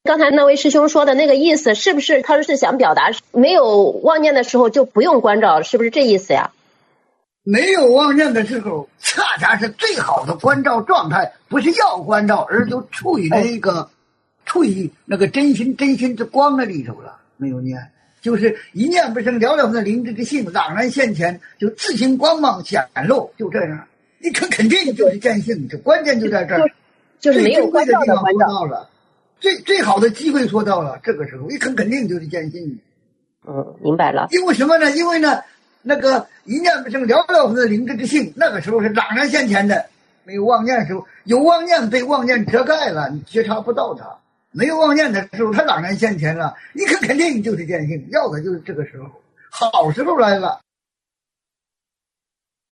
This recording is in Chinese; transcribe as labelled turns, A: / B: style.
A: 刚才那位师兄说的那个意思，是不是他是想表达没有妄念的时候就不用关照，是不是这意思呀？
B: 没有妄念的时候，恰恰是最好的关照状态，不是要关照，而就处于那个真心之光的里头了。没有念，就是一念不生，了了分的灵智之性朗然现前，就自行光芒显露，就这样。你肯定就是见性，这关键就在这儿。
A: 就是没有关照的关照
B: 了，最好的机会说到了，这个时候一肯定就是见性。
A: 明白了。
B: 因为什么呢？因为呢，那个一念不生，了了分的灵智之性，那个时候是朗然现前的。没有妄念的时候，有妄念被妄念遮盖了，你觉察不到它。没有妄念的时候，它朗然现前了，你肯定就是见性，要的就是这个时候，好时候来了。